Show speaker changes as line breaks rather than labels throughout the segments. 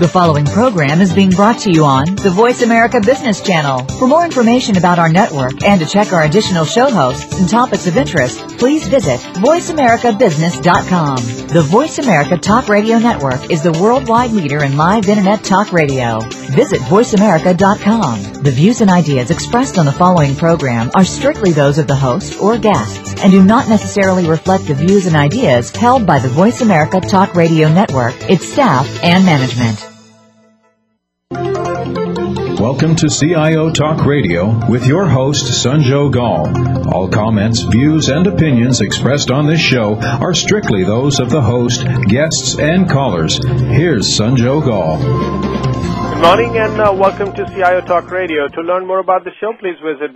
The following program is being brought to you on the Voice America Business Channel. For more information about our network and to check our additional show hosts and topics of interest, please visit voiceamericabusiness.com. The Voice America Talk Radio Network is the worldwide leader in live Internet talk radio. Visit voiceamerica.com. The views and ideas expressed on the following program are strictly those of the host or guests and do not necessarily reflect the views and ideas held by the Voice America Talk Radio Network, its staff, and management.
Welcome to CIO Talk Radio with your host, Sanjog Gall. All comments, views, and opinions expressed on this show are strictly those of the host, guests, and callers. Here's Sanjog Gall.
Good morning and welcome to CIO Talk Radio. To learn more about the show, please visit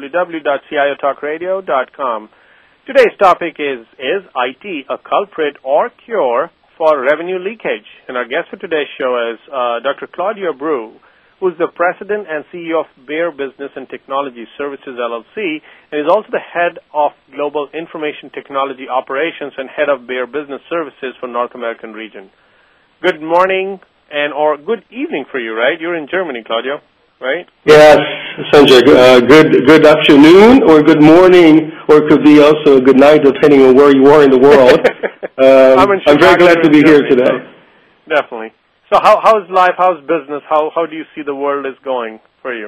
www.ciotalkradio.com. Today's topic is IT a culprit or cure for revenue leakage? And our guest for today's show is Dr. Claudio Bru, who's the President and CEO of Bayer Business and Technology Services, LLC, and is also the head of Global Information Technology Operations and head of Bayer Business Services for North American region. Good morning or good evening for you, right? You're in Germany, Claudio, right?
Yes, Sanjay. Good afternoon or good morning, or it could be also a good night, depending on where you are in the world. I'm very glad to be here today.
Definitely. So how's life, how's business, how do you see the world is going for you?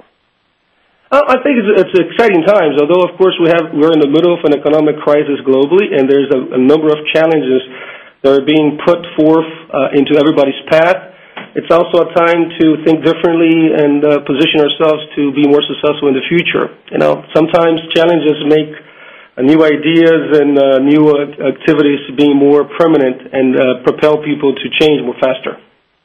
I think it's exciting times, although, of course, we're in the middle of an economic crisis globally, and there's a number of challenges that are being put forth into everybody's path. It's also a time to think differently and position ourselves to be more successful in the future. You know, sometimes challenges make new ideas and new activities being more permanent and propel people to change more faster.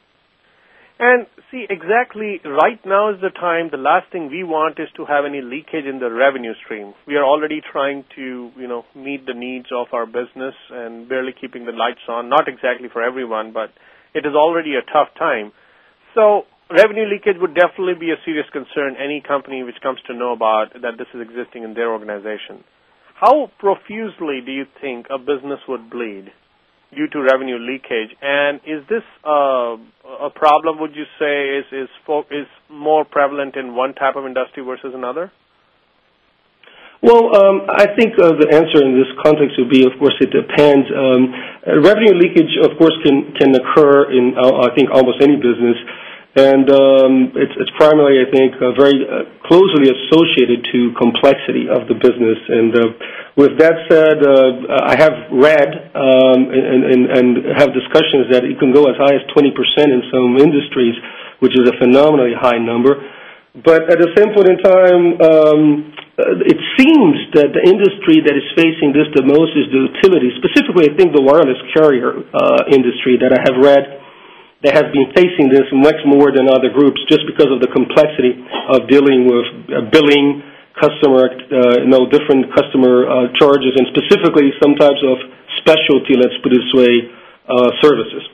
And see, exactly right now is the time. The last thing we want is to have any leakage in the revenue stream. We are already trying to, meet the needs of our business and barely keeping the lights on. Not exactly for everyone, but it is already a tough time. So revenue leakage would definitely be a serious concern. Any company which comes to know about that this is existing in their organization. How profusely do you think a business would bleed due to revenue leakage? And is this a problem, would you say, is more prevalent in one type of industry versus another?
Well, I think the answer in this context would be, of course, it depends. Revenue leakage, of course, can occur in, I think, almost any business. And it's primarily, I think, very closely associated to complexity of the business. And with that said, I have read and have discussions that it can go as high as 20% in some industries, which is a phenomenally high number. But at the same point in time, it seems that the industry that is facing this the most is the utility, specifically, I think, the wireless carrier industry that I have read. They have been facing this much more than other groups just because of the complexity of dealing with billing, different customer charges, and specifically some types of specialty, let's put it this way, services.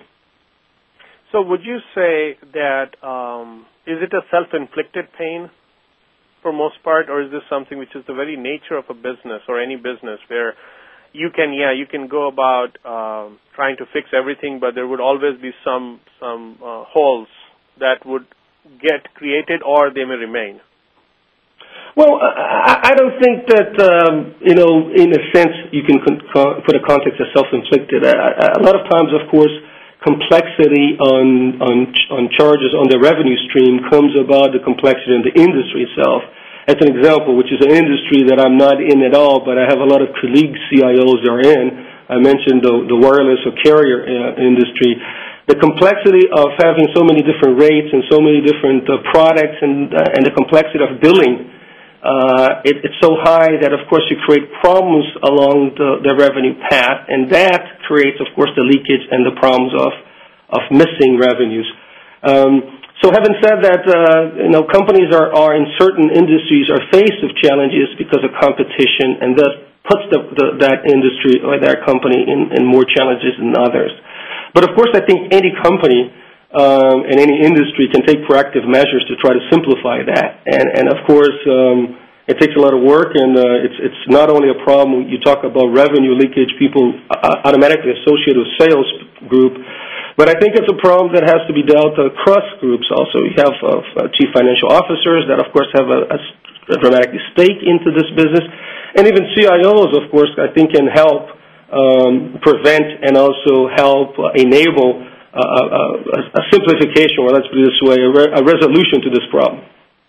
So would you say that is it a self-inflicted pain for most part, or is this something which is the very nature of a business or any business where you can go about trying to fix everything, but there would always be some holes that would get created, or they may remain?
Well, I don't think that in a sense you can put a context as self-inflicted. A lot of times, of course, complexity on charges on the revenue stream comes about the complexity in the industry itself. As an example, which is an industry that I'm not in at all, but I have a lot of colleagues, CIOs are in. I mentioned the wireless or carrier industry. The complexity of having so many different rates and so many different products and the complexity of billing, it's so high that, of course, you create problems along the revenue path, and that creates, of course, the leakage and the problems of missing revenues. So having said that, companies are in certain industries are faced with challenges because of competition, and thus puts that industry or that company in more challenges than others. But of course, I think any company in any industry can take proactive measures to try to simplify that. And of course, it takes a lot of work, and it's not only a problem. You talk about revenue leakage, people automatically associate with sales group. But I think it's a problem that has to be dealt across groups also. You have chief financial officers that, of course, have a dramatic stake into this business. And even CIOs, of course, I think can help prevent and also help enable a simplification, or let's put it this way, a resolution to this problem.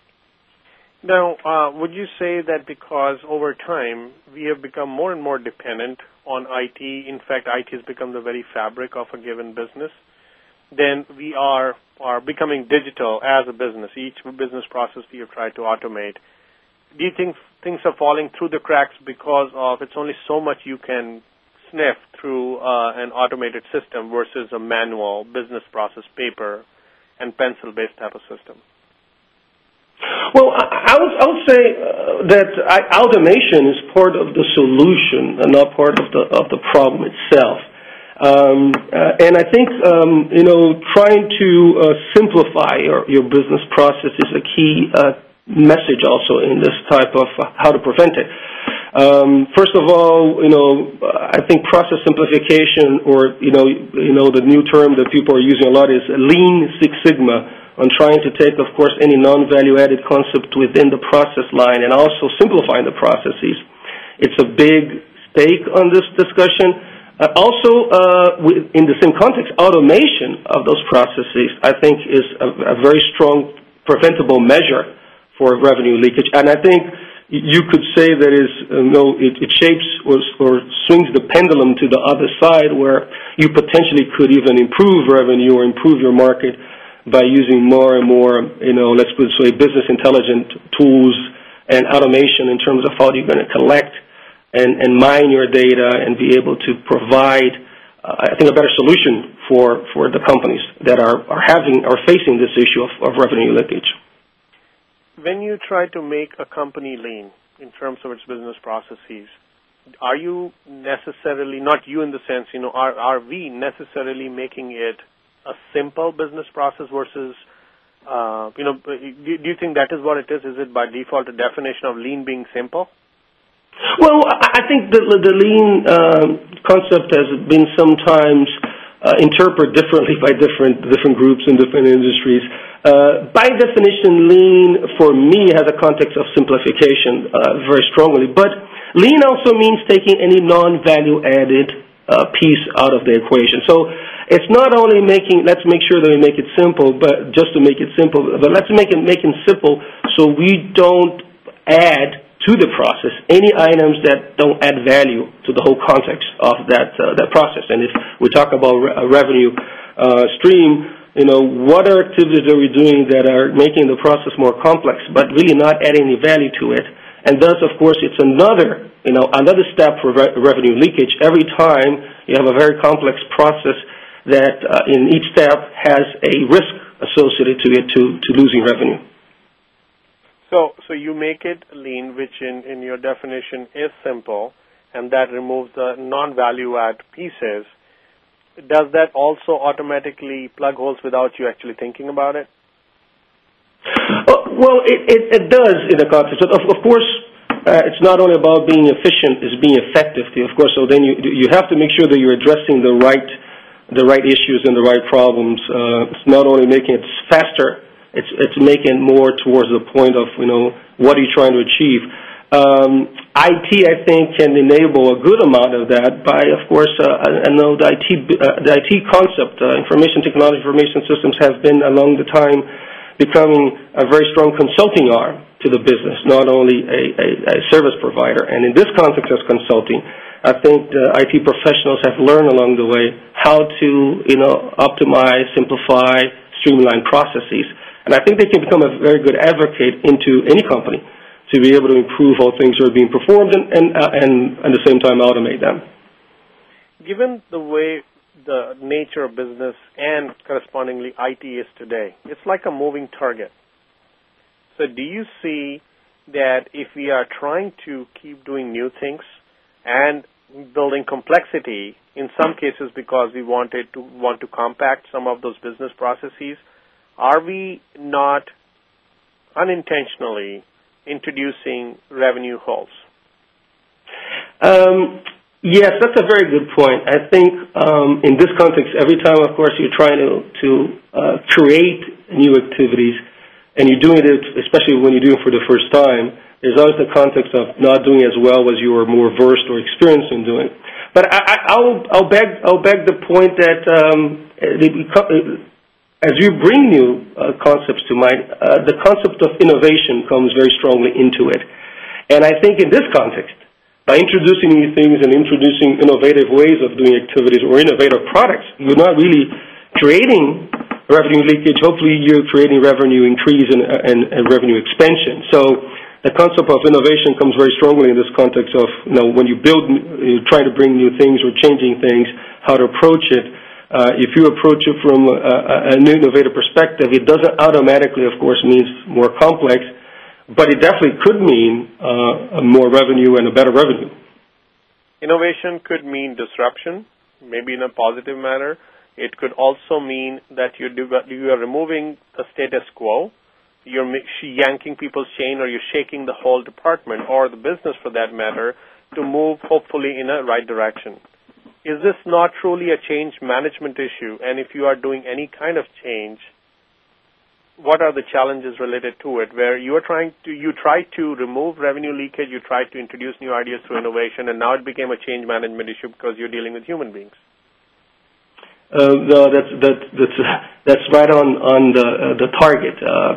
Now, would you say that because over time we have become more and more dependent on IT, in fact, IT has become the very fabric of a given business, then we are becoming digital as a business. Each business process we have tried to automate. Do you think things are falling through the cracks because of it's only so much you can sniff through an automated system versus a manual business process, paper and pencil-based type of system?
Well, I would say that automation is part of the solution and not part of the problem itself. And I think trying to simplify your business process is a key message also in this type of how to prevent it. First of all, I think process simplification, or the new term that people are using a lot is Lean Six Sigma, on trying to take, of course, any non-value-added concept within the process line and also simplifying the processes. It's a big stake on this discussion. In the same context, automation of those processes, I think, is a very strong preventable measure for revenue leakage. And I think you could say that it shapes or swings the pendulum to the other side, where you potentially could even improve revenue or improve your market by using more and more, let's put it this way, business intelligent tools and automation in terms of how you're going to collect and mine your data and be able to provide, I think, a better solution for the companies that are facing this issue of revenue leakage.
When you try to make a company lean in terms of its business processes, are you necessarily, not you in the sense, are we necessarily making it a simple business process versus, do you think that is what it is? Is it by default a definition of lean being simple?
Well, I think the lean concept has been sometimes interpreted differently by different groups in different industries. By definition, lean for me has a context of simplification very strongly, but lean also means taking any non-value added piece out of the equation. So it's not only let's make sure that we make it simple, but just to make it simple, but let's make it simple so we don't add to the process any items that don't add value to the whole context of that process. And if we talk about a revenue stream, what are activities are we doing that are making the process more complex, but really not adding any value to it? And thus, of course, it's another step for revenue leakage. Every time you have a very complex process that in each step has a risk associated to it to losing revenue.
So you make it lean, which in your definition is simple, and that removes the non-value add pieces. Does that also automatically plug holes without you actually thinking about it?
Well, it does in the context. Of course, it's not only about being efficient; it's being effective. Of course, so then you have to make sure that you're addressing the right issues and the right problems. It's not only making it faster; it's making it more towards the point of what are you trying to achieve. IT, I think, can enable a good amount of that by, of course, I know the IT concept, information technology, information systems, have been along the time becoming a very strong consulting arm to the business, not only a service provider. And in this context as consulting, I think the IT professionals have learned along the way how to, optimize, simplify, streamline processes. And I think they can become a very good advocate into any company to be able to improve how things are being performed and at the same time automate them.
Given the way the nature of business and correspondingly IT is today, it's like a moving target. So do you see that if we are trying to keep doing new things and building complexity, in some cases because we want to compact some of those business processes, are we not unintentionally introducing revenue holes?
Yes, that's a very good point. I think in this context, every time, of course, you're trying to create new activities, and you're doing it, especially when you're doing it for the first time, there's always the context of not doing as well as you are more versed or experienced in doing. But I'll beg the point that as you bring new concepts to mind, the concept of innovation comes very strongly into it. And I think in this context, by introducing new things and introducing innovative ways of doing activities or innovative products, you're not really creating revenue leakage. Hopefully you're creating revenue increase and revenue expansion. So the concept of innovation comes very strongly in this context of, when you try to bring new things or changing things, how to approach it. If you approach it from an innovative perspective, it doesn't automatically, of course, mean more complex, but it definitely could mean more revenue and a better revenue.
Innovation could mean disruption, maybe in a positive manner. It could also mean that you are removing the status quo. You're yanking people's chain, or you're shaking the whole department or the business, for that matter, to move hopefully in a right direction. Is this not truly a change management issue? And if you are doing any kind of change, what are the challenges related to it, where you try to remove revenue leakage, you try to introduce new ideas through innovation, and now it became a change management issue because you're dealing with human beings?
No, that's right on the target.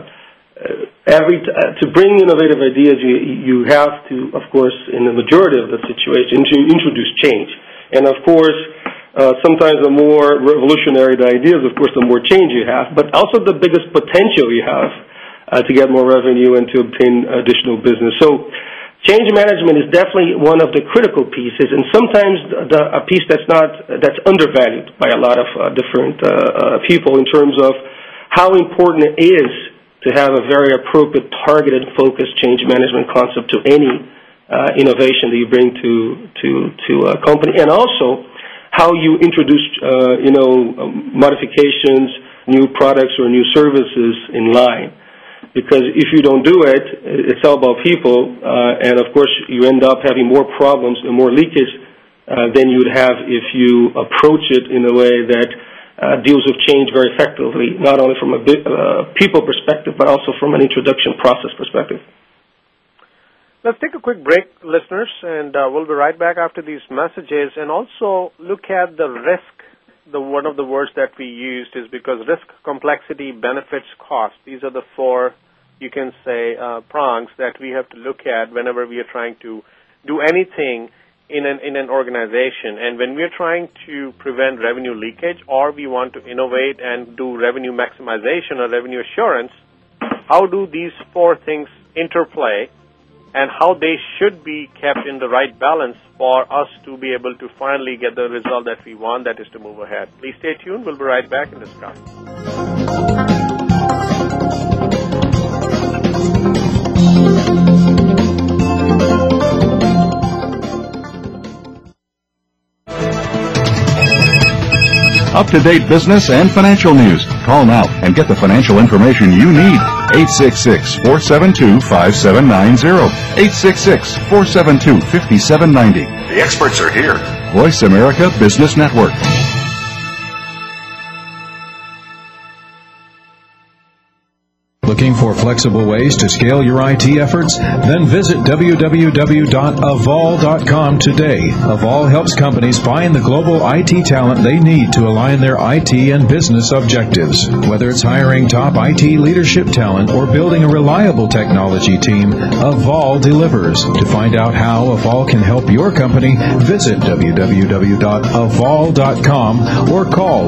To bring innovative ideas, you have to, of course, in the majority of the situation, to introduce change. And of course, sometimes the more revolutionary the ideas, of course, the more change you have, but also the biggest potential you have to get more revenue and to obtain additional business. So change management is definitely one of the critical pieces, and sometimes a piece that's undervalued by a lot of different people in terms of how important it is to have a very appropriate, targeted, focused change management concept to any innovation that you bring to a company, and also how you introduce modifications, new products, or new services in line. Because if you don't do it, it's all about people, and of course you end up having more problems and more leakage than you would have if you approach it in a way that deals with change very effectively, not only from a people perspective, but also from an introduction process perspective.
Let's take a quick break, listeners, and we'll be right back after these messages, and also look at the risk. One of the words that we used is because risk, complexity, benefits, cost. These are the four, you can say, prongs that we have to look at whenever we are trying to do anything in an organization. And when we are trying to prevent revenue leakage, or we want to innovate and do revenue maximization or revenue assurance, how do these four things interplay, and how they should be kept in the right balance for us to be able to finally get the result that we want, that is to move ahead. Please stay tuned. We'll be right back and discuss.
Up-to-date business and financial news. Call now and get the financial information you need. 866-472-5790. 866-472-5790.
The experts are here.
Voice America Business Network. Looking for flexible ways to scale your IT efforts? Then visit www.avol.com today. Avol helps companies find the global IT talent they need to align their IT and business objectives. Whether it's hiring top IT leadership talent or building a reliable technology team, Avol delivers. To find out how Avol can help your company, visit www.avol.com or call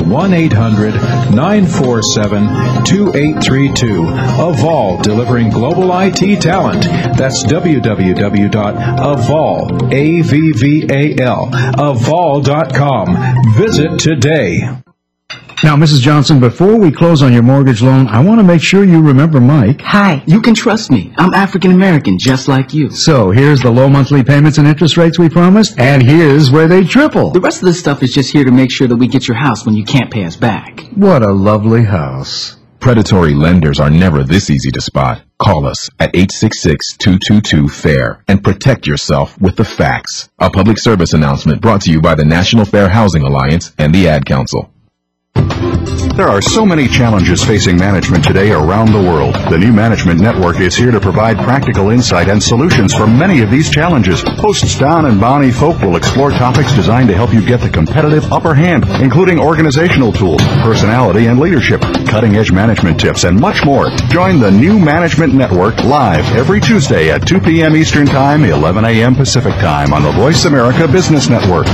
1-800-947-2832. Avol, delivering global IT talent. That's www.avol, A-V-V-A-L, avol.com. Visit today.
Now, Mrs. Johnson, before we close on your mortgage loan, I want to make sure you remember Mike.
Hi, you can trust me. I'm African American, just like you.
So, here's the low monthly payments and interest rates we promised, and here's where they triple.
The rest of the stuff is just here to make sure that we get your house when you can't pay us back.
What a lovely house.
Predatory lenders are never this easy to spot. Call us at 866-222-FAIR and protect yourself with the facts. A public service announcement brought to you by the National Fair Housing Alliance and the Ad Council.
There are so many challenges facing management today around the world. The New Management Network is here to provide practical insight and solutions for many of these challenges. Hosts Don and Bonnie Folk will explore topics designed to help you get the competitive upper hand, including organizational tools, personality and leadership, cutting-edge management tips, and much more. Join the New Management Network live every Tuesday at 2 p.m. Eastern Time, 11 a.m. Pacific Time on the Voice America Business Network.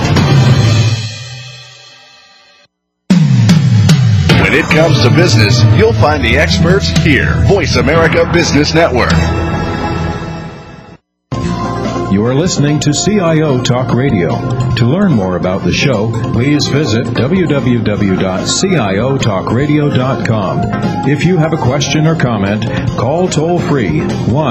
When it comes to business, you'll find the experts here. Voice America Business Network.
You are listening to CIO Talk Radio. To learn more about the show, please visit www.ciotalkradio.com. If you have a question or comment, call toll-free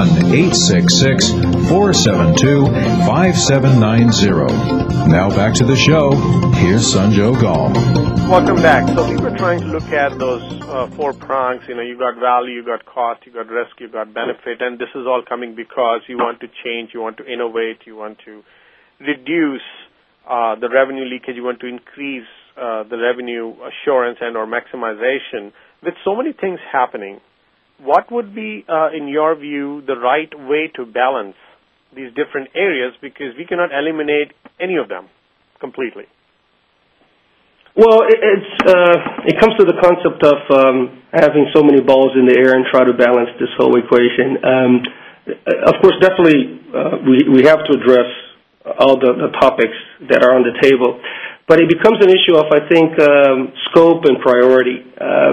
1-866-472-5790. Now back to the show. Here's Sanjog Gaul.
Welcome back. So we were trying to look at those 4 prongs. You got value, you got cost, you got risk, you got benefit, and this is all coming because you want to change, you want to innovate, you want to reduce the revenue leakage, you want to increase the revenue assurance and or maximization. With so many things happening, what would be, in your view, the right way to balance these different areas, because we cannot eliminate any of them completely?
Well, it comes to the concept of having so many balls in the air and try to balance this whole equation. Of course, definitely we have to address all the topics that are on the table, but it becomes an issue of, I think, scope and priority.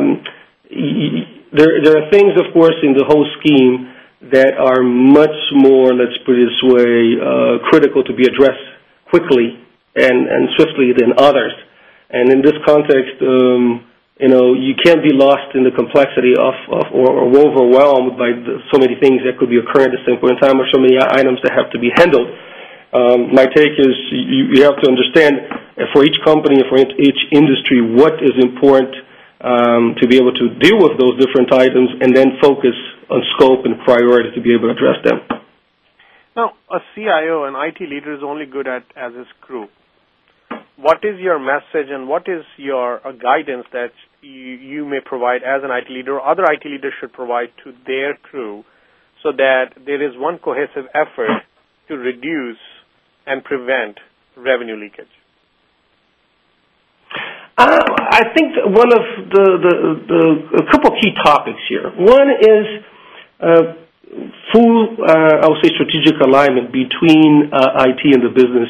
There are things, of course, in the whole scheme that are much more, let's put it this way, critical to be addressed quickly and swiftly than others. And in this context, you can't be lost in the complexity or overwhelmed by so many things that could be occurring at the same point in time, or so many items that have to be handled. My take is you have to understand for each company and for each industry what is important to be able to deal with those different items, and then focus on scope and priority to be able to address them.
Now, a CIO, an IT leader, is only good as his crew. What is your message and what is your guidance that you may provide as an IT leader or other IT leaders should provide to their crew so that there is one cohesive effort to reduce and prevent revenue leakage?
I think one of a couple of key topics here. One is full, I would say, strategic alignment between IT and the business.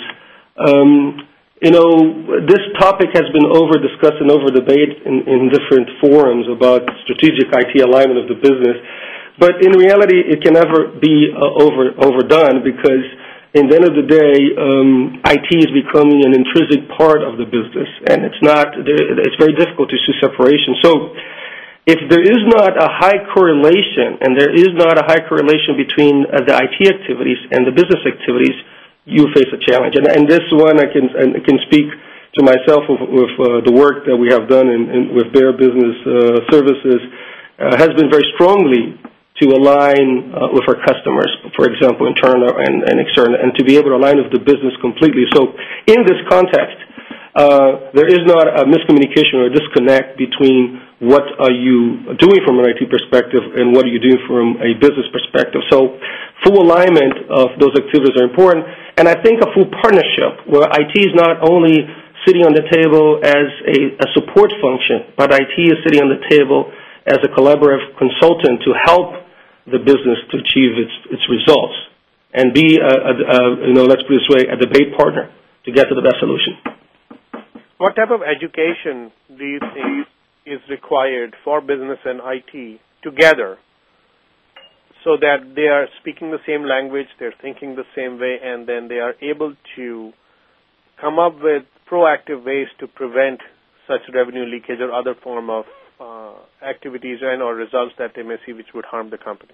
This topic has been over-discussed and over-debated in different forums about strategic IT alignment of the business. But in reality, it can never be overdone, because in the end of the day, IT is becoming an intrinsic part of the business, and it's very difficult to see separation. So if there is not a high correlation, and there is not a high correlation between the IT activities and the business activities, you face a challenge. And this one, I can speak to myself with the work that we have done with Bayer Business Services, has been very strongly to align with our customers, for example, internal and external, and to be able to align with the business completely. So in this context, there is not a miscommunication or a disconnect between what are you doing from an IT perspective and what are you doing from a business perspective. So full alignment of those activities are important, and I think a full partnership where IT is not only sitting on the table as a support function, but IT is sitting on the table as a collaborative consultant to help the business to achieve its results, and be, let's put it this way, a debate partner to get to the best solution.
What type of education do you think is required for business and IT together so that they are speaking the same language, they're thinking the same way, and then they are able to come up with proactive ways to prevent such revenue leakage or other form of activities and or results that they may see which would harm the company?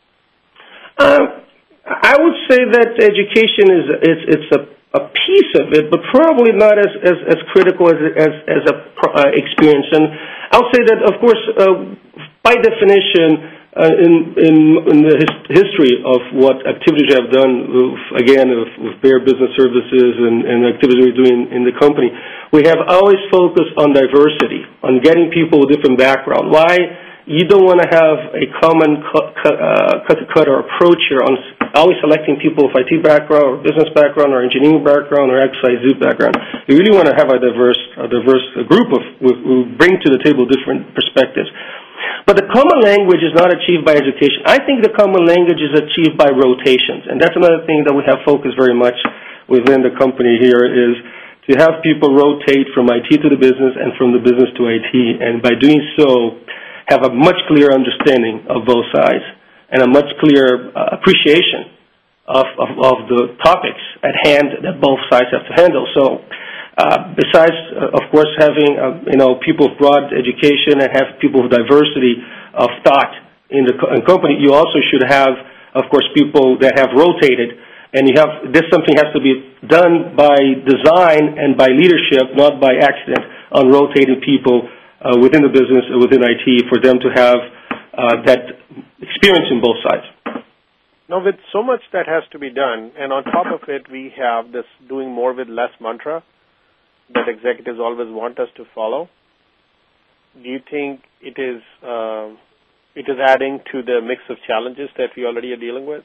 I would say that education it's a piece of it, but probably not as critical as a experience. And I'll say that, of course, by definition, in the history of what activities we have done, with Bayer Business Services and activities we're doing in the company, we have always focused on diversity, on getting people with different backgrounds. Why? You don't want to have a common cut-to-cut or approach here on always selecting people with IT background or business background or engineering background or XYZ background. You really want to have a diverse group who bring to the table different perspectives. But the common language is not achieved by education. I think the common language is achieved by rotations, and that's another thing that we have focused very much within the company here is to have people rotate from IT to the business and from the business to IT, and by doing so, have a much clearer understanding of both sides and a much clearer appreciation of the topics at hand that both sides have to handle. So besides, of course, having people with broad education and have people with diversity of thought in the company, you also should have, of course, people that have rotated. And something has to be done by design and by leadership, not by accident, on rotating people within the business, within IT, for them to have that experience in both sides.
Now, with so much that has to be done, and on top of it, we have this doing more with less mantra that executives always want us to follow. Do you think it is adding to the mix of challenges that we already are dealing with?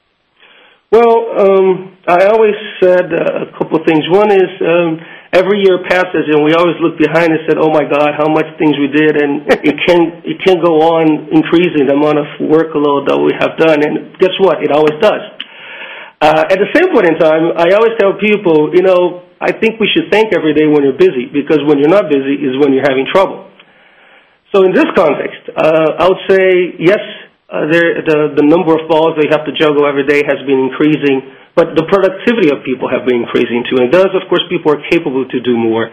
Well, I always said a couple of things. One is every year passes, and we always look behind and said, "Oh my God, how much things we did," and it can go on increasing the amount of workload that we have done. And guess what? It always does. At the same point in time, I always tell people, I think we should think every day when you're busy, because when you're not busy is when you're having trouble. So in this context, I would say, yes, the number of balls they have to juggle every day has been increasing, but the productivity of people have been increasing too. And thus, of course, people are capable to do more.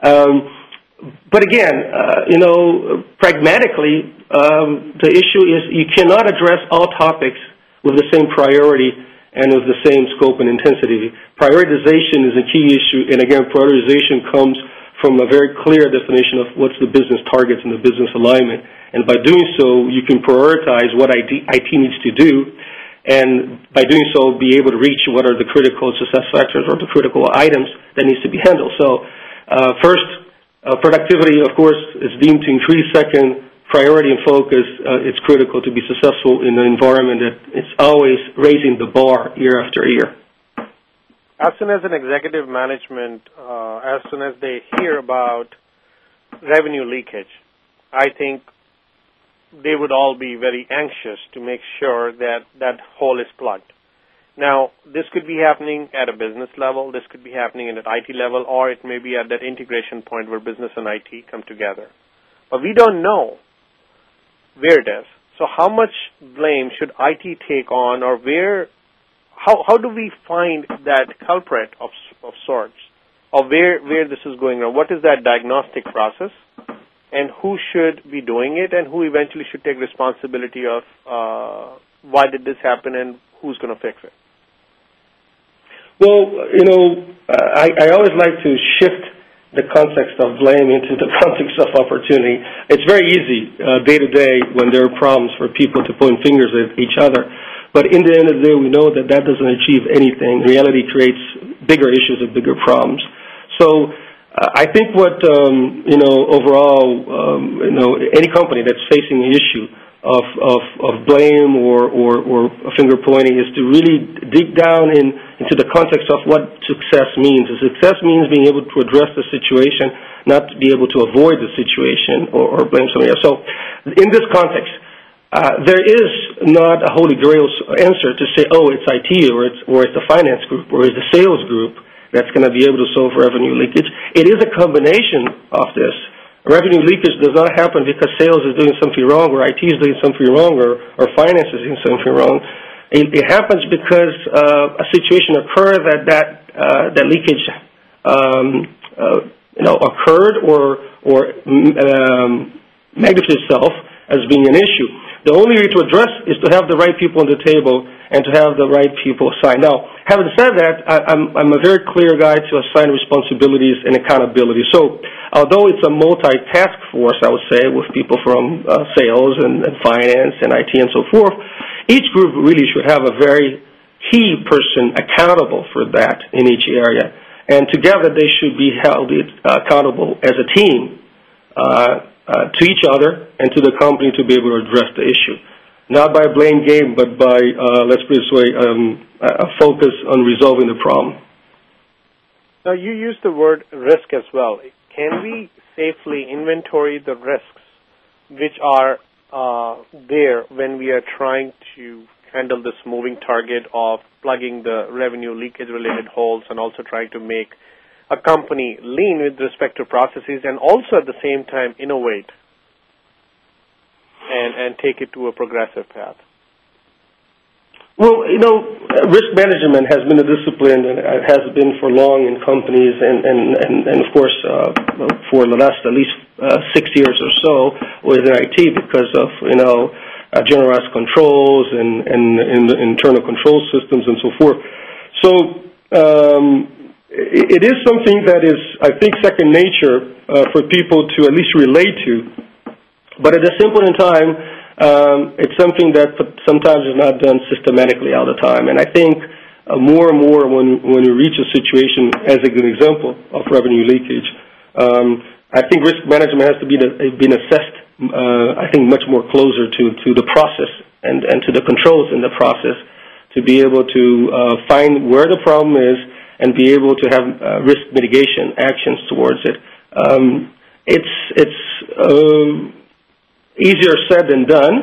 But again, pragmatically, the issue is you cannot address all topics with the same priority and with the same scope and intensity. Prioritization is a key issue, and again, prioritization comes from a very clear definition of what's the business targets and the business alignment. And by doing so, you can prioritize what IT needs to do, and by doing so, be able to reach what are the critical success factors or the critical items that needs to be handled. So first, productivity, of course, is deemed to increase. Second, priority and focus, it's critical to be successful in an environment that it's always raising the bar year after year.
As soon as an executive management, as soon as they hear about revenue leakage, I think they would all be very anxious to make sure that that hole is plugged. Now, this could be happening at a business level, this could be happening at an IT level, or it may be at that integration point where business and IT come together. But we don't know where it is. So how much blame should IT take on, or how do we find that culprit of sorts, or where this is going on? What is that diagnostic process, and who should be doing it, and who eventually should take responsibility of why did this happen and who's going to fix it?
Well, I always like to shift the context of blame into the context of opportunity. It's very easy day to day when there are problems for people to point fingers at each other. But in the end of the day, we know that doesn't achieve anything. Reality creates bigger issues and bigger problems. So I think what, overall, any company that's facing an issue of blame or finger pointing is to really dig down into the context of what success means. Success means being able to address the situation, not to be able to avoid the situation or blame somebody else. So in this context, there is not a holy grail answer to say, oh, it's IT or it's the finance group or it's the sales group that's going to be able to solve revenue leakage. It is a combination of this. Revenue leakage does not happen because sales is doing something wrong or IT is doing something wrong or finance is doing something wrong. It happens because a situation occurred that leakage occurred or magnified itself as being an issue. The only way to address is to have the right people on the table and to have the right people assigned. Now, having said that, I'm a very clear guy to assign responsibilities and accountability. So, although it's a multi-task force, I would say, with people from sales and finance and IT and so forth, each group really should have a very key person accountable for that in each area. And together they should be held accountable as a team to each other and to the company to be able to address the issue. Not by a blame game, but by, let's put it this way, a focus on resolving the problem.
Now, you used the word risk as well. Can we safely inventory the risks which are there when we are trying to handle this moving target of plugging the revenue leakage-related holes and also trying to make a company lean with respect to processes and also at the same time innovate and take it to a progressive path?
Well, risk management has been a discipline and has been for long in companies and of course, for the last at least 6 years or so within IT because of, generalized controls and internal control systems and so forth. So it is something that is, I think, second nature for people to at least relate to. But at the same point in time, it's something that sometimes is not done systematically all the time. And I think more and more when you reach a situation, as a good example of revenue leakage, I think risk management has to be been assessed, I think, much more closer to the process and to the controls in the process to be able to find where the problem is and be able to have risk mitigation actions towards it. It's easier said than done.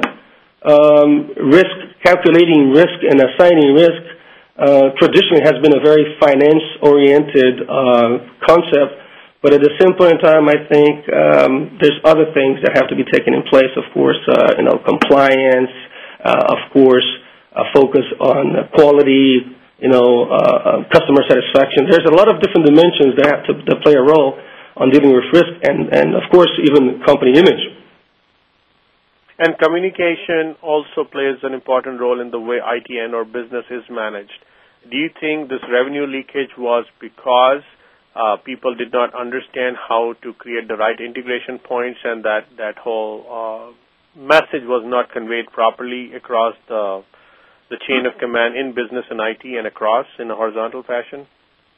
Calculating risk and assigning risk traditionally has been a very finance-oriented concept, but at the same point in time, I think there's other things that have to be taken in place. Of course, compliance. Of course, a focus on quality. Customer satisfaction. There's a lot of different dimensions that have to play a role on dealing with risk, and of course, even company image.
And communication also plays an important role in the way IT and or business is managed. Do you think this revenue leakage was because people did not understand how to create the right integration points and that whole message was not conveyed properly across the chain of command in business and IT and across in a horizontal fashion?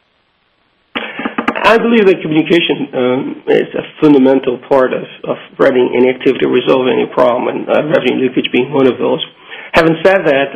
I believe that communication is a fundamental part of running any activity, resolving any problem, and revenue leakage being one of those. Having said that,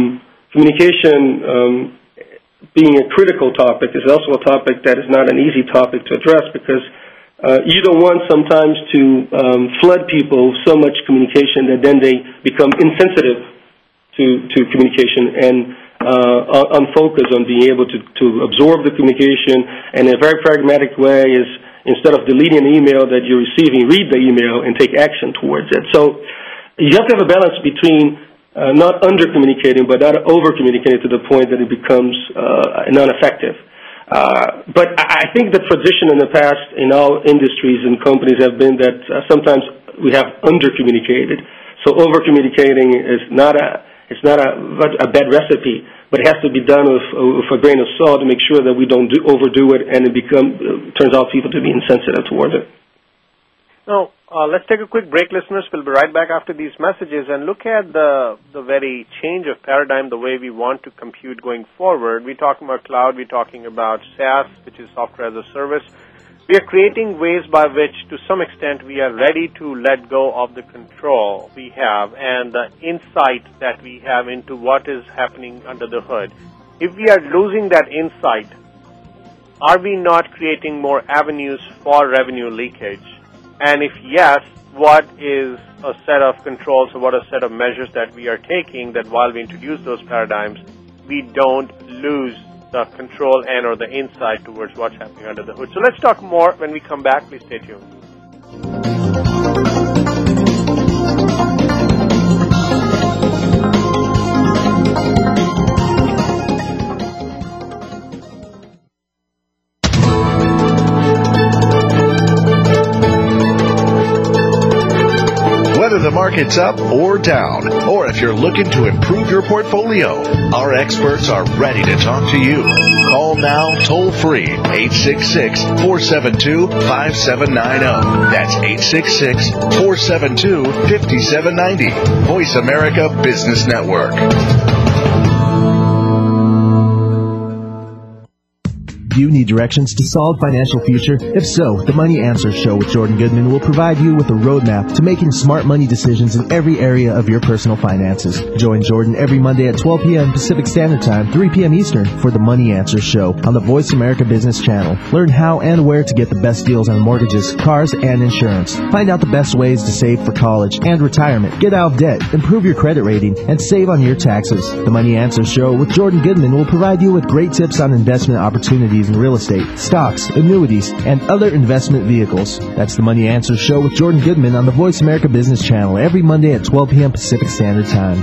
communication being a critical topic is also a topic that is not an easy topic to address because you don't want sometimes to flood people with so much communication that then they become insensitive to communication and unfocused on being able to absorb the communication. And a very pragmatic way is instead of deleting an email that you're receiving, read the email and take action towards it. So you have to have a balance between not under-communicating but not over-communicating to the point that it becomes non-effective. But I think the tradition in the past in all industries and companies have been that sometimes we have under-communicated. So over-communicating is not a bad recipe, but it has to be done with a grain of salt to make sure that we don't overdo it and it turns out people to be insensitive towards it.
Now, let's take a quick break, listeners. We'll be right back after these messages and look at the very change of paradigm, the way we want to compute going forward. We're talking about cloud. We're talking about SaaS, which is software as a service. We are creating ways by which, to some extent, we are ready to let go of the control we have and the insight that we have into what is happening under the hood. If we are losing that insight, are we not creating more avenues for revenue leakage? And if yes, what is a set of controls or what a set of measures that we are taking that while we introduce those paradigms, we don't lose the control and or the insight towards what's happening under the hood. So let's talk more when we come back. Please stay tuned.
Whether the market market's up or down, or if you're looking to improve your portfolio, our experts are ready to talk to you. Call now toll free 866-472-5790. That's 866-472-5790. Voice America Business Network.
Do you need directions to solid financial future? If so, the Money Answers Show with Jordan Goodman will provide you with a roadmap to making smart money decisions in every area of your personal finances. Join Jordan every Monday at 12 p.m. Pacific Standard Time, 3 p.m. Eastern for the Money Answers Show on the Voice America Business Channel. Learn how and where to get the best deals on mortgages, cars, and insurance. Find out the best ways to save for college and retirement. Get out of debt, improve your credit rating, and save on your taxes. The Money Answers Show with Jordan Goodman will provide you with great tips on investment opportunities in real estate, stocks, annuities, and other investment vehicles. That's the Money Answers Show with Jordan Goodman on the Voice America Business Channel every Monday at 12 p.m. Pacific Standard Time.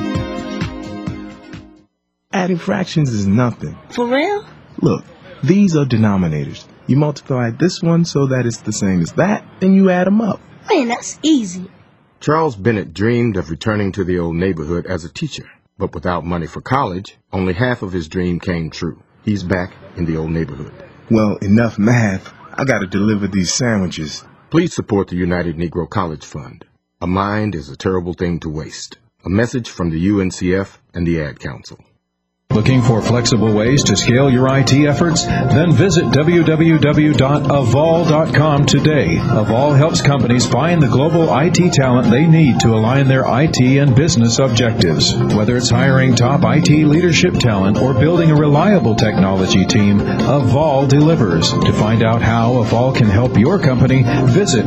Adding fractions is nothing.
For real?
Look, these are denominators. You multiply this one so that it's the same as that, then you add them up.
Man, that's easy.
Charles Bennett dreamed of returning to the old neighborhood as a teacher, but without money for college, only half of his dream came true. He's back in the old neighborhood.
Well, enough math. I gotta deliver these sandwiches.
Please support the United Negro College Fund. A mind is a terrible thing to waste. A message from the UNCF and the Ad Council.
Looking for flexible ways to scale your IT efforts? Then visit www.avol.com today. Avol helps companies find the global IT talent they need to align their IT and business objectives. Whether it's hiring top IT leadership talent or building a reliable technology team, Avol delivers. To find out how Avol can help your company, visit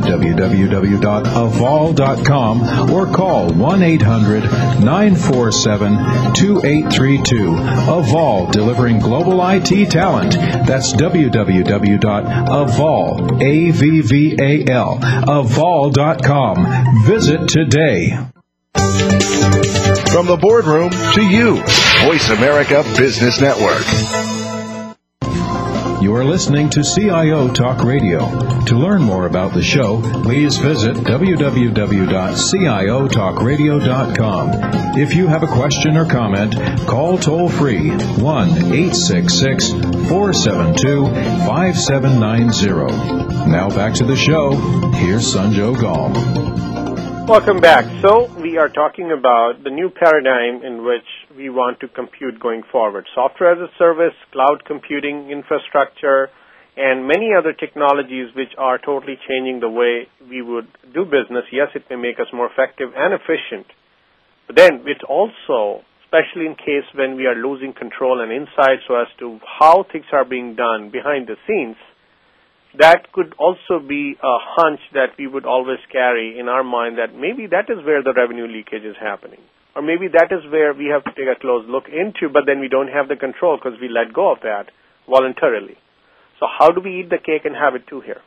www.avol.com or call 1-800-947-2832. Avol, delivering global IT talent. That's www.avol, A-V-V-A-L, avol.com. Visit today.
From the boardroom to you, Voice America Business Network.
You are listening to CIO Talk Radio. To learn more about the show, please visit www.ciotalkradio.com. If you have a question or comment, call toll-free 1-866-472-5790. Now back to the show. Here's Sanjog Gall.
Welcome back. So we are talking about the new paradigm in which we want to compute going forward. Software as a service, cloud computing infrastructure, and many other technologies which are totally changing the way we would do business. Yes, it may make us more effective and efficient, but then it's also, especially in case when we are losing control and insight so as to how things are being done behind the scenes, that could also be a hunch that we would always carry in our mind that maybe that is where the revenue leakage is happening. Or maybe that is where we have to take a close look into, but then we don't have the control because we let go of that voluntarily. So how do we eat the cake and have it too here?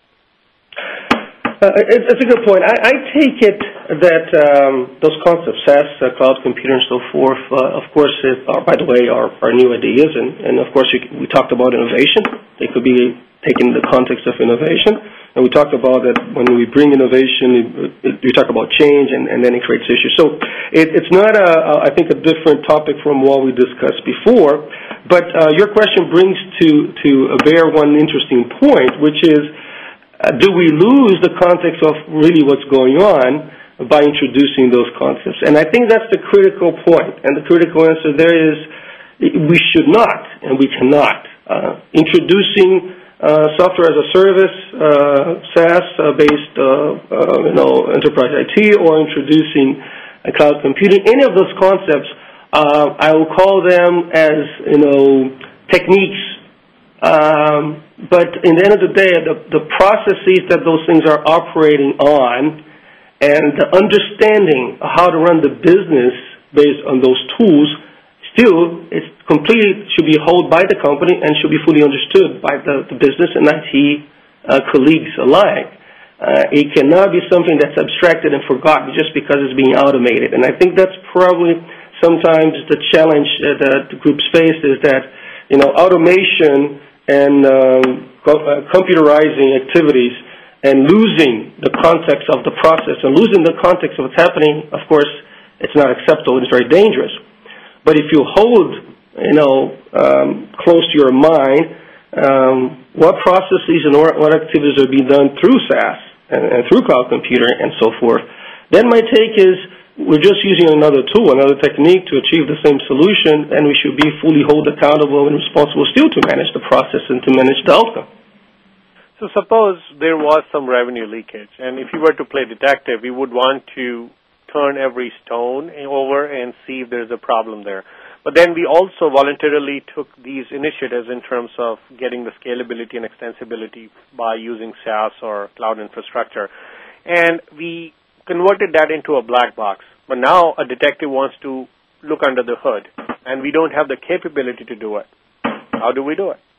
It's a good point. I take it that those concepts, SaaS, cloud computing, and so forth, of course, by the way, are new ideas. And of course, we talked about innovation. They could be taken in the context of innovation. And we talked about that when we bring innovation, we talk about change, and then it creates issues. So it's not, I think, a different topic from what we discussed before. But your question brings to bear one interesting point, which is, do we lose the context of really what's going on by introducing those concepts? And I think that's the critical point. And the critical answer there is we should not and we cannot. Introducing software as a service, SaaS-based enterprise IT, or introducing cloud computing, any of those concepts, I will call them as, techniques. But in the end of the day, the processes that those things are operating on and the understanding of how to run the business based on those tools still should be held by the company and should be fully understood by the business and IT colleagues alike. It cannot be something that's abstracted and forgotten just because it's being automated. And I think that's probably sometimes the challenge that the groups face is that, automation and computerizing activities and losing the context of the process and losing the context of what's happening, of course, it's not acceptable. It's very dangerous. But if you hold, close to your mind what processes and what activities are being done through SaaS and through cloud computing and so forth, then my take is we're just using another tool, another technique to achieve the same solution, and we should be fully held accountable and responsible still to manage the process and to manage the outcome.
So suppose there was some revenue leakage, and if you were to play detective, we would want to turn every stone over and see if there's a problem there. But then we also voluntarily took these initiatives in terms of getting the scalability and extensibility by using SaaS or cloud infrastructure. And we converted that into a black box. But now a detective wants to look under the hood, and we don't have the capability to do it. How do we do it?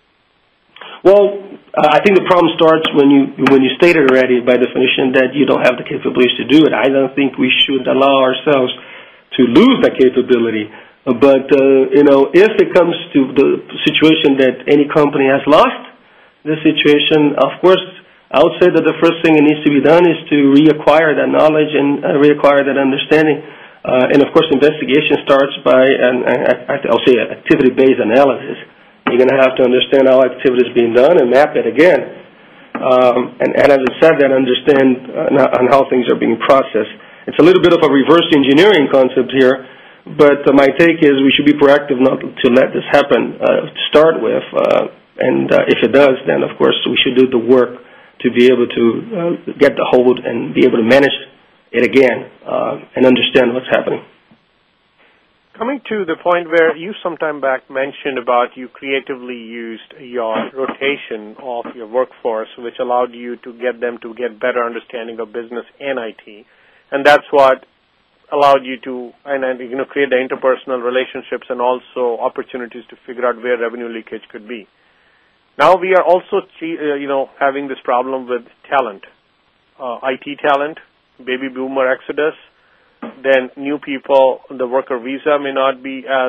Well, I think the problem starts when you stated already by definition that you don't have the capabilities to do it. I don't think we should allow ourselves to lose that capability. But, if it comes to the situation that any company has lost the situation, of course, I would say that the first thing that needs to be done is to reacquire that knowledge and reacquire that understanding. And, of course, investigation starts by, I'll say, activity-based analysis. You're going to have to understand how activity is being done and map it again. And as I said, that understand on how things are being processed. It's a little bit of a reverse engineering concept here, but my take is we should be proactive not to let this happen to start with. And if it does, then, of course, we should do the work to be able to get the hold and be able to manage it again and understand what's happening.
Coming to the point where you some time back mentioned about you creatively used your rotation of your workforce, which allowed you to get them to get better understanding of business and IT, and that's what allowed you to create the interpersonal relationships and also opportunities to figure out where revenue leakage could be. Now we are also having this problem with talent, IT talent, baby boomer exodus. Then new people, the worker visa may not be as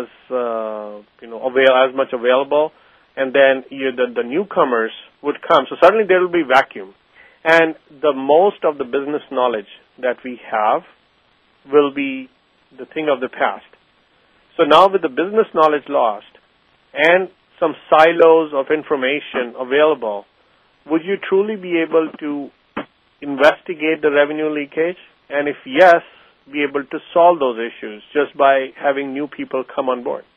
as much available, and then the newcomers would come. So suddenly there will be vacuum, and the most of the business knowledge that we have will be the thing of the past. So now with the business knowledge lost and some silos of information available, would you truly be able to investigate the revenue leakage? And if yes, be able to solve those issues just by having new people come on board?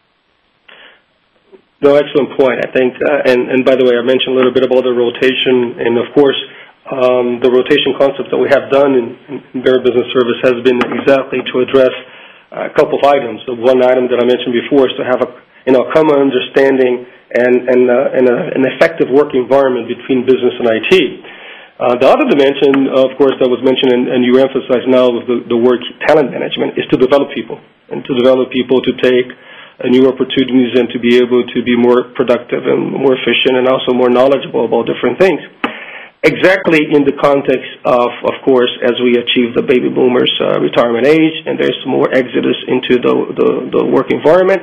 No, excellent point, I think. And by the way, I mentioned a little bit about the rotation, and of course, the rotation concept that we have done in Bear Business Service has been exactly to address a couple of items. The one item that I mentioned before is to have a common understanding and an effective work environment between business and IT. The other dimension, of course, that was mentioned, and you emphasize now with the word talent management, is to develop people, and to develop people to take new opportunities and to be able to be more productive and more efficient and also more knowledgeable about different things. Exactly in the context of course, as we achieve the baby boomers' retirement age and there's more exodus into the work environment,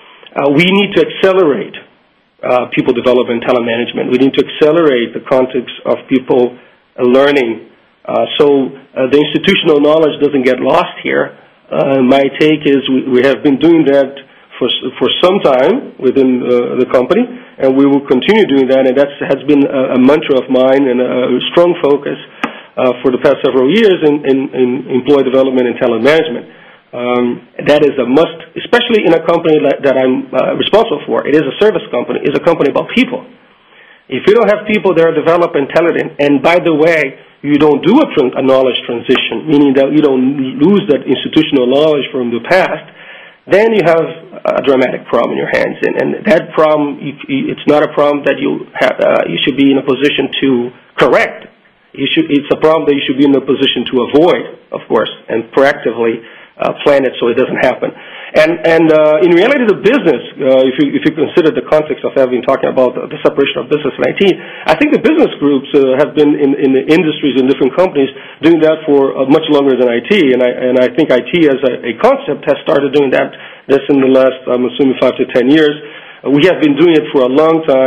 we need to accelerate people development, talent management. We need to accelerate the context of people learning so the institutional knowledge doesn't get lost here. My take is we have been doing that for some time within the company, and we will continue doing that, and that has been a mantra of mine and a strong focus for the past several years in employee development and talent management. That is a must, especially in a company that I'm responsible for. It is a service company. It's a company about people. If you don't have people that are developed and talented, and by the way, you don't do a knowledge transition, meaning that you don't lose that institutional knowledge from the past, then you have a dramatic problem in your hands. And that problem, it's not a problem that you should be in a position to correct. It's a problem that you should be in a position to avoid, of course, and proactively plan it so it doesn't happen. And in reality, the business, if you consider the context of talking about the separation of business and IT, I think the business groups have been in the industries in different companies doing that for much longer than IT. And I think IT as a concept has started doing that just in the last, I'm assuming, 5 to 10 years. We have been doing it for a long time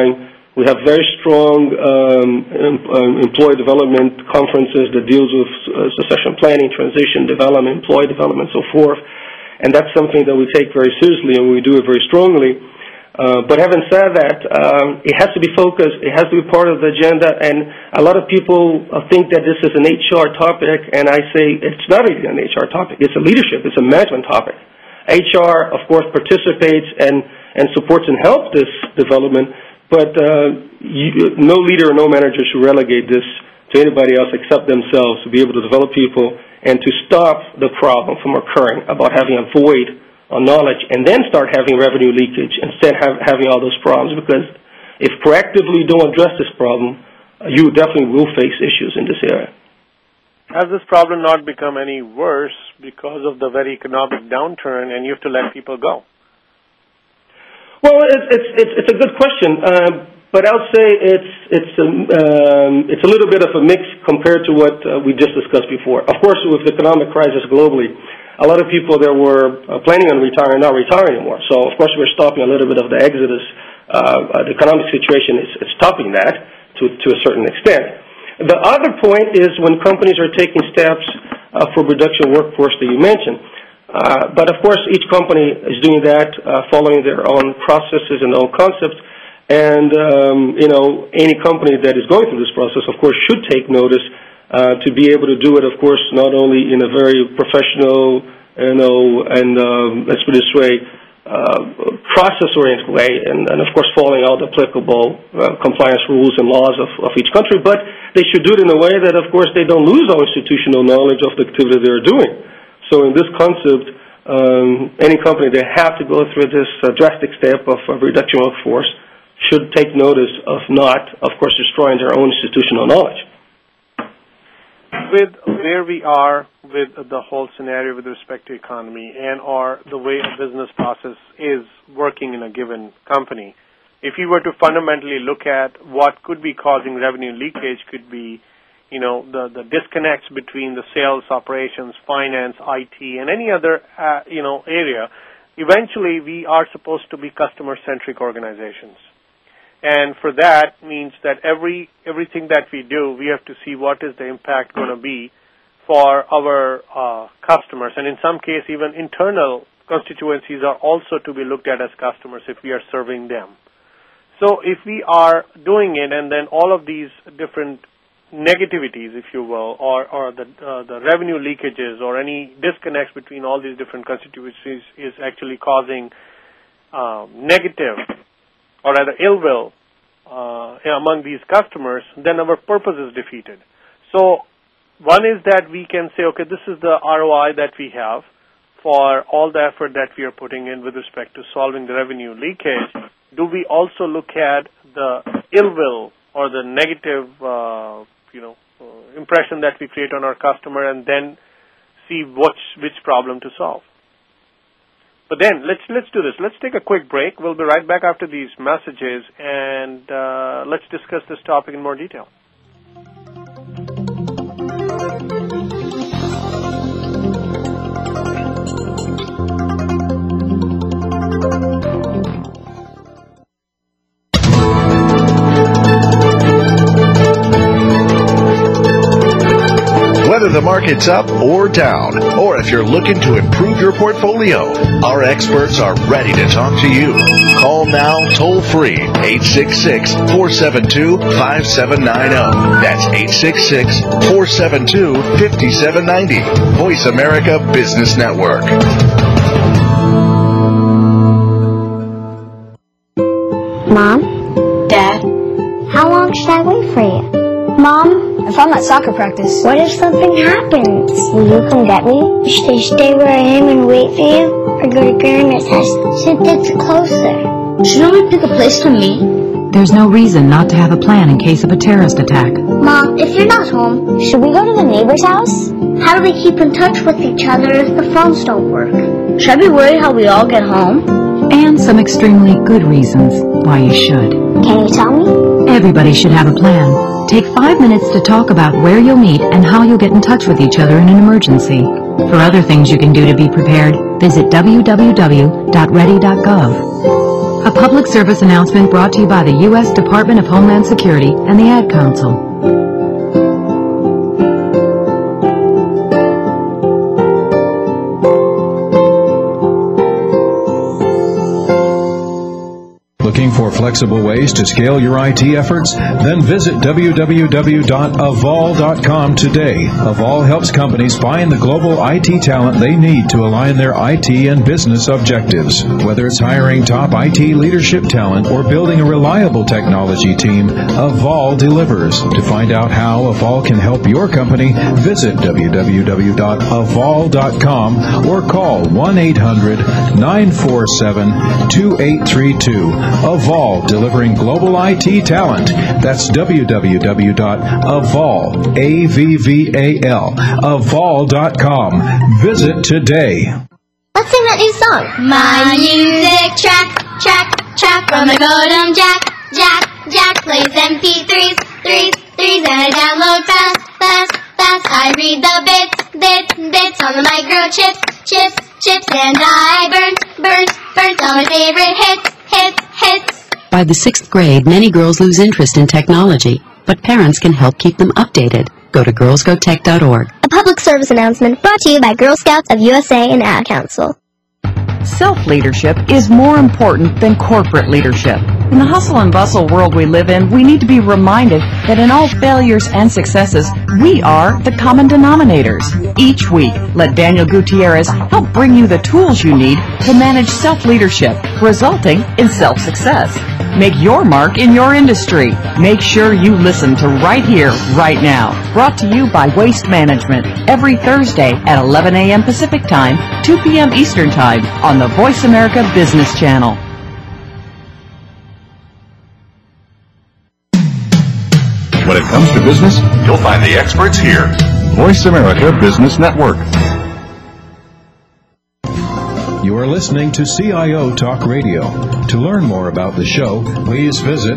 We have very strong employee development conferences that deals with succession planning, transition development, employee development, so forth. And that's something that we take very seriously, and we do it very strongly. But having said that, it has to be focused. It has to be part of the agenda. And a lot of people think that this is an HR topic, and I say it's not really an HR topic. It's a leadership. It's a management topic. HR, of course, participates and supports and helps this development. But no leader or no manager should relegate this to anybody else except themselves to be able to develop people and to stop the problem from occurring about having a void of knowledge and then start having revenue leakage instead of having all those problems. Because if proactively don't address this problem, you definitely will face issues in this area.
Has this problem not become any worse because of the very economic downturn and you have to let people go?
Well, it's a good question, but I would say it's a little bit of a mix compared to what we just discussed before. Of course, with the economic crisis globally, a lot of people that were planning on retiring are not retiring anymore. So, of course, we're stopping a little bit of the exodus. The economic situation is stopping that to a certain extent. The other point is when companies are taking steps for reduction workforce that you mentioned. But, of course, each company is doing that following their own processes and own concepts. And, any company that is going through this process, of course, should take notice to be able to do it, of course, not only in a very professional, let's put it this way, process-oriented way, and, of course, following all the applicable compliance rules and laws of each country, but they should do it in a way that, of course, they don't lose all institutional knowledge of the activity they're doing. So in this concept, any company that have to go through this drastic step of reduction of workforce should take notice of not, of course, destroying their own institutional knowledge.
With where we are with the whole scenario with respect to economy and or the way a business process is working in a given company, if you were to fundamentally look at what could be causing revenue leakage, could be the disconnects between the sales, operations, finance, IT, and any other, area, eventually we are supposed to be customer-centric organizations. And for that means that everything that we do, we have to see what is the impact going to be for our customers. And in some case, even internal constituencies are also to be looked at as customers if we are serving them. So if we are doing it and then all of these different negativities, if you will, or the revenue leakages or any disconnects between all these different constituencies is actually causing negative or rather ill will among these customers, then our purpose is defeated. So one is that we can say, okay, this is the ROI that we have for all the effort that we are putting in with respect to solving the revenue leakage. Do we also look at the ill will or the negative impression that we create on our customer and then see which problem to solve? But then let's do this. Let's take a quick break. We'll be right back after these messages, and let's discuss this topic in more detail.
Whether the market's up or down, or if you're looking to improve your portfolio, our experts are ready to talk to you. Call now toll free 866-472-5790. That's 866-472-5790. Voice America Business Network.
Mom? Dad? How long should I wait for you? Mom? If I'm at soccer practice. What if something happens? Will you come get me? Should I stay where I am and wait for you? Or go to Grandma's house since it's closer? Shouldn't we pick a place to meet?
There's no reason not to have a plan in case of a terrorist attack.
Mom, if you're not home, should we go to the neighbor's house? How do we keep in touch with each other if the phones don't work? Should I be worried how we all get home?
And some extremely good reasons why you should.
Can you tell me?
Everybody should have a plan. Take 5 minutes to talk about where you'll meet and how you'll get in touch with each other in an emergency. For other things you can do to be prepared, visit www.ready.gov. A public service announcement brought to you by the U.S. Department of Homeland Security and the Ad Council.
Looking for flexible ways to scale your IT efforts? Then visit www.avol.com today. Avol helps companies find the global IT talent they need to align their IT and business objectives. Whether it's hiring top IT leadership talent or building a reliable technology team, Avol delivers. To find out how Avol can help your company, visit www.avol.com or call 1-800-947-2832. Avol, delivering global IT talent. That's www.avol.com. Visit today.
Let's sing that new song.
My music track from the modem jack plays MP3s, and I download fast. I read the bits on the microchips, and I burn all my favorite hits.
By the 6th grade, many girls lose interest in technology, but parents can help keep them updated. Go to girlsgotech.org.
A public service announcement brought to you by Girl Scouts of USA and Ad Council.
Self-leadership is more important than corporate leadership. In the hustle and bustle world we live in, we need to be reminded that in all failures and successes, we are the common denominators. Each week, let Daniel Gutierrez help bring you the tools you need to manage self-leadership, resulting in self-success. Make your mark in your industry. Make sure you listen to Right Here, Right Now. Brought to you by Waste Management every Thursday at 11 a.m. Pacific Time, 2 p.m. Eastern Time on the Voice America Business Channel.
When it comes to business, you'll find the experts here. Voice America Business Network.
You are listening to CIO Talk Radio. To learn more about the show, please visit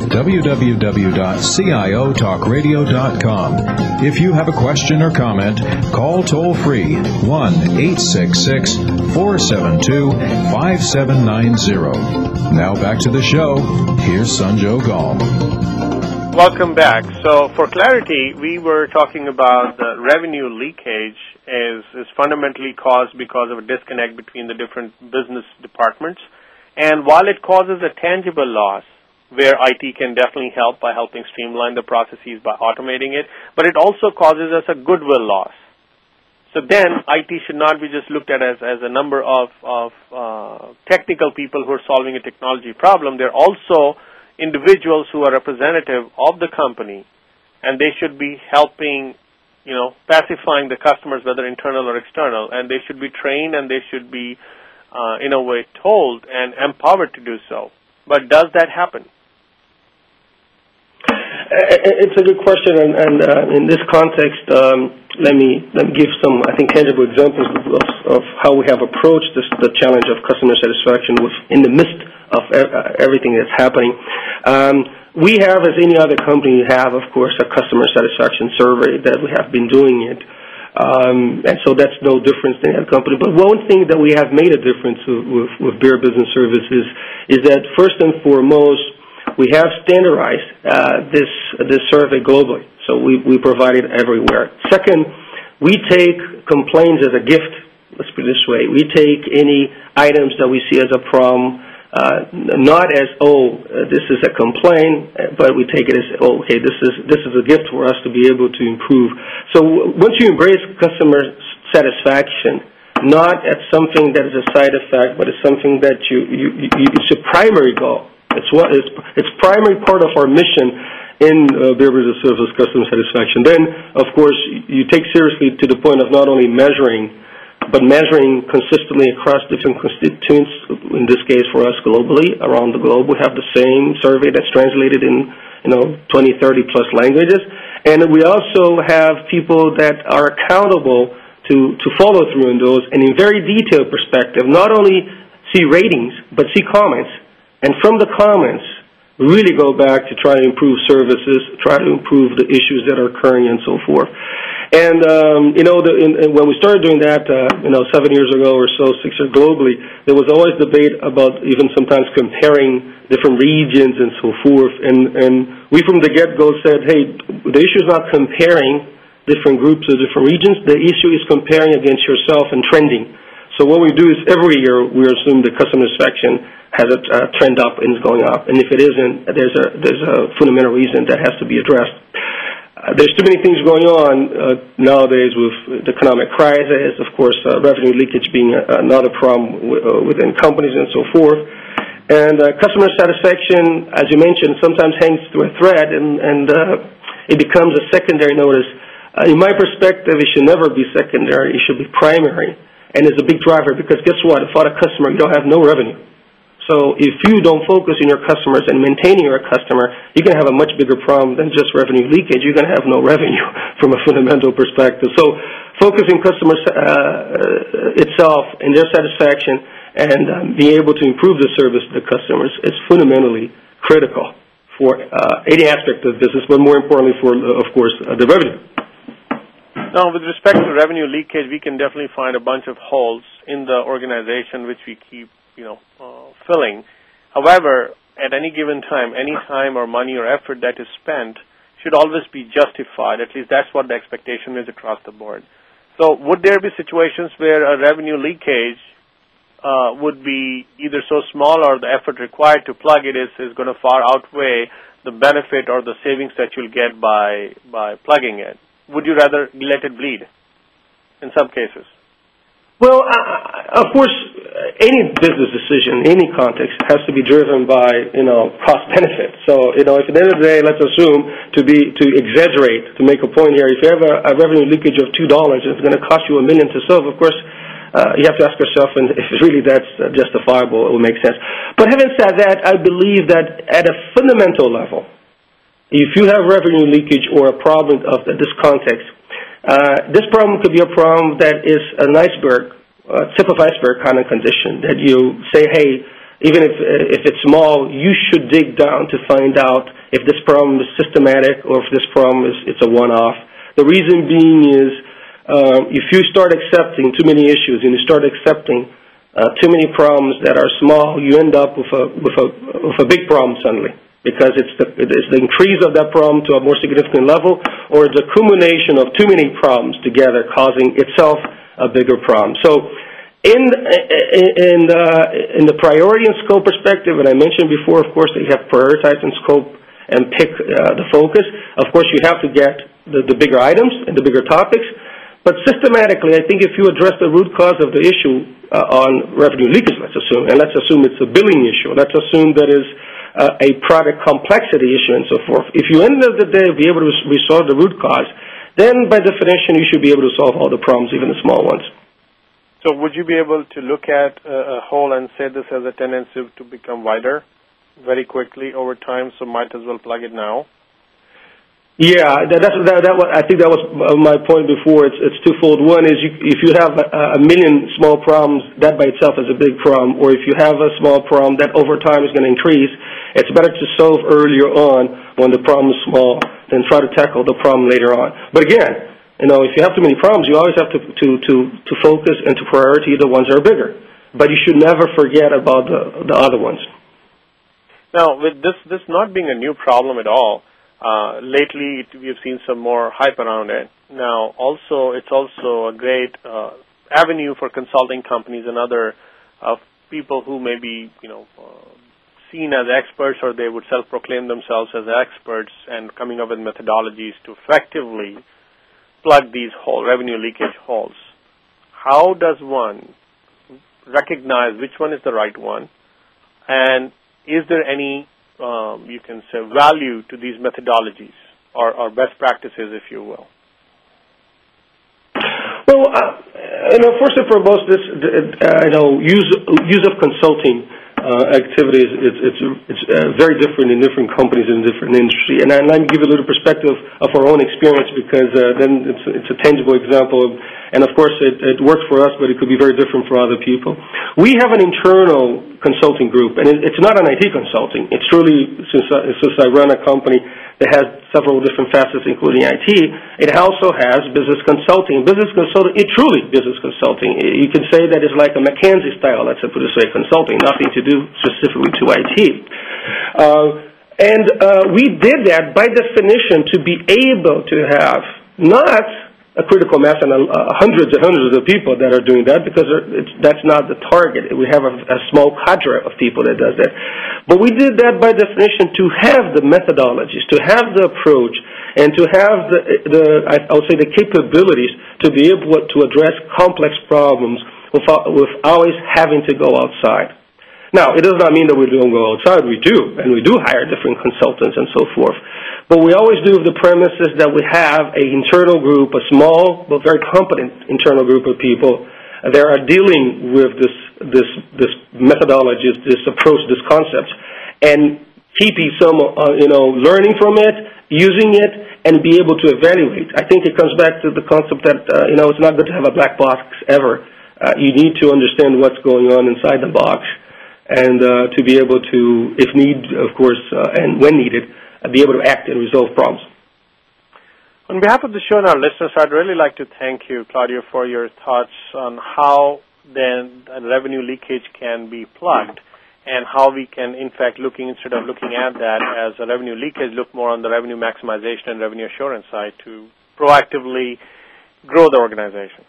www.ciotalkradio.com. If you have a question or comment, call toll-free 1-866-472-5790. Now back to the show. Here's Sanjog Gall.
Welcome back. So for clarity, we were talking about the revenue leakage is fundamentally caused because of a disconnect between the different business departments. And while it causes a tangible loss, where IT can definitely help by helping streamline the processes by automating it, but it also causes us a goodwill loss. So then IT should not be just looked at as a number of technical people who are solving a technology problem. They're also individuals who are representative of the company, and they should be helping, pacifying the customers, whether internal or external, and they should be trained and they should be, in a way, told and empowered to do so. But does that happen?
It's a good question, and in this context, let me give some, I think, tangible examples of how we have approached the challenge of customer satisfaction in the midst of everything that's happening. We have, as any other company, of course, a customer satisfaction survey that we have been doing it. And so that's no difference than any company. But one thing that we have made a difference with Bear Business Services is that, first and foremost, we have standardized this survey globally. So we provide it everywhere. Second, we take complaints as a gift. Let's put it this way. We take any items that we see as a problem, not as, this is a complaint, but we take it as, okay, this is a gift for us to be able to improve. So once you embrace customer satisfaction, not as something that is a side effect, but it's something that it's a primary goal. It's primary part of our mission in Bear Business Services customer satisfaction. Then, of course, you take seriously to the point of not only measuring, but measuring consistently across different constituents, in this case for us globally, around the globe. We have the same survey that's translated in 20, 30 plus languages. And we also have people that are accountable to follow through in those, and in very detailed perspective, not only see ratings, but see comments. And from the comments, really go back to try to improve services, try to improve the issues that are occurring, and so forth. And, when we started doing that, 7 years ago or so, 6 years globally, there was always debate about even sometimes comparing different regions and so forth. And we from the get-go said, hey, the issue is not comparing different groups or different regions. The issue is comparing against yourself and trending. So what we do is every year we assume the customer satisfaction has a trend up and is going up. And if it isn't, there's a fundamental reason that has to be addressed. There's too many things going on nowadays with the economic crisis, of course, revenue leakage being another problem within companies and so forth. And customer satisfaction, as you mentioned, sometimes hangs through a thread, and it becomes a secondary notice. In my perspective, it should never be secondary. It should be primary. And it's a big driver because guess what? Without a customer, you don't have no revenue. So if you don't focus on your customers and maintaining your customer, you're going to have a much bigger problem than just revenue leakage. You're going to have no revenue from a fundamental perspective. So focusing customers itself and their satisfaction and being able to improve the service to the customers is fundamentally critical for any aspect of business, but more importantly for, of course, the revenue.
Now, with respect to revenue leakage, we can definitely find a bunch of holes in the organization which we keep, filling. However, at any given time, any time or money or effort that is spent should always be justified. At least that's what the expectation is across the board. So would there be situations where a revenue leakage would be either so small or the effort required to plug it is going to far outweigh the benefit or the savings that you'll get by plugging it? Would you rather let it bleed in some cases?
Well, of course, any business decision, any context, has to be driven by, cost benefit. So, if at the end of the day, let's assume to exaggerate, to make a point here, if you have a revenue leakage of $2 and it's going to cost you $1 million to solve, of course, you have to ask yourself, and if really that's justifiable, it will make sense. But having said that, I believe that at a fundamental level, if you have revenue leakage or a problem of this context, this problem could be a problem that is an iceberg, tip of iceberg kind of condition that you say, hey, even if it's small, you should dig down to find out if this problem is systematic or if this problem it's a one-off. The reason being is if you start accepting too many issues and you start accepting too many problems that are small, you end up with a big problem suddenly. Because it's the increase of that problem to a more significant level, or it's a accumulation of too many problems together causing itself a bigger problem. So in the priority and scope perspective, and I mentioned before, of course, that you have prioritize and scope and pick the focus. Of course, you have to get the bigger items and the bigger topics. But systematically, I think if you address the root cause of the issue on revenue leakage, let's assume it's a billing issue. Let's assume that is a product complexity issue and so forth. If you end of the day be able to resolve the root cause, then by definition you should be able to solve all the problems, even the small ones.
So would you be able to look at a hole and say this has a tendency to become wider very quickly over time, so might as well plug it now?
Yeah, I think that was my point before. It's twofold. One is if you have a million small problems, that by itself is a big problem. Or if you have a small problem that over time is going to increase, it's better to solve earlier on when the problem is small than try to tackle the problem later on. But again, if you have too many problems, you always have to focus and to priority the ones that are bigger. But you should never forget about the other ones.
Now, with this not being a new problem at all, lately we have seen some more hype around it. Now, it's also a great avenue for consulting companies and other people who may be, seen as experts, or they would self-proclaim themselves as experts, and coming up with methodologies to effectively plug these revenue leakage holes. How does one recognize which one is the right one, and is there any you can say value to these methodologies or best practices, if you will?
Well, first and foremost, use of consulting activities it's very different in different companies and different industry. And let me give you a little perspective of our own experience, because then it's a tangible example. And of course, it works for us, but it could be very different for other people. We have an internal consulting group, and it's not an IT consulting. It's truly, since I run a company that has several different facets, including IT, it also has business consulting. Business consulting, it truly business consulting. You can say that it's like a McKinsey style, let's put it this way, consulting, nothing to do specifically to IT. We did that by definition to be able to have not a critical mass and hundreds and hundreds of people that are doing that, because that's not the target. We have a small cadre of people that does that. But we did that by definition to have the methodologies, to have the approach, and to have I would say the capabilities to be able to address complex problems without always having to go outside. Now, it does not mean that we don't go outside. We do, and we do hire different consultants and so forth. But we always do with the premises that we have an internal group, a small but very competent internal group of people that are dealing with this methodology, this approach, this concept, and keeping some, learning from it, using it, and be able to evaluate. I think it comes back to the concept that, it's not good to have a black box ever. You need to understand what's going on inside the box, and to be able to, if need, of course, and when needed, be able to act and resolve problems.
On behalf of the show and our listeners, I'd really like to thank you, Claudio, for your thoughts on how then revenue leakage can be plugged, and how we can, in fact, instead of looking at that as a revenue leakage, look more on the revenue maximization and revenue assurance side to proactively grow the organization.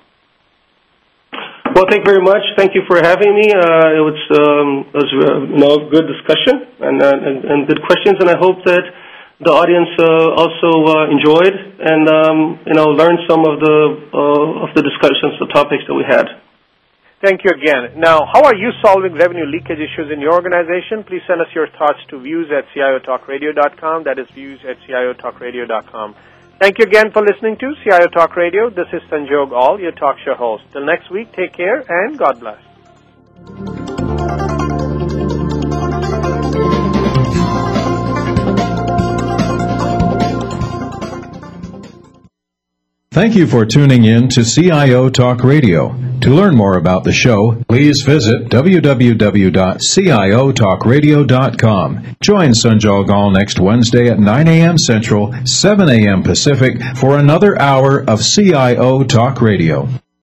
Well, thank you very much. Thank you for having me. It was good discussion and good questions, and I hope that the audience also enjoyed and learned some of the discussions, the topics that we had.
Thank you again. Now, how are you solving revenue leakage issues in your organization? Please send us your thoughts to views@ciotalkradio.com. That is views@ciotalkradio.com. Thank you again for listening to CIO Talk Radio. This is Sanjog Aul, your talk show host. Till next week, take care and God bless.
Thank you for tuning in to CIO Talk Radio. To learn more about the show, please visit www.ciotalkradio.com. Join Sanjog Aul next Wednesday at 9 a.m. Central, 7 a.m. Pacific for another hour of CIO Talk Radio.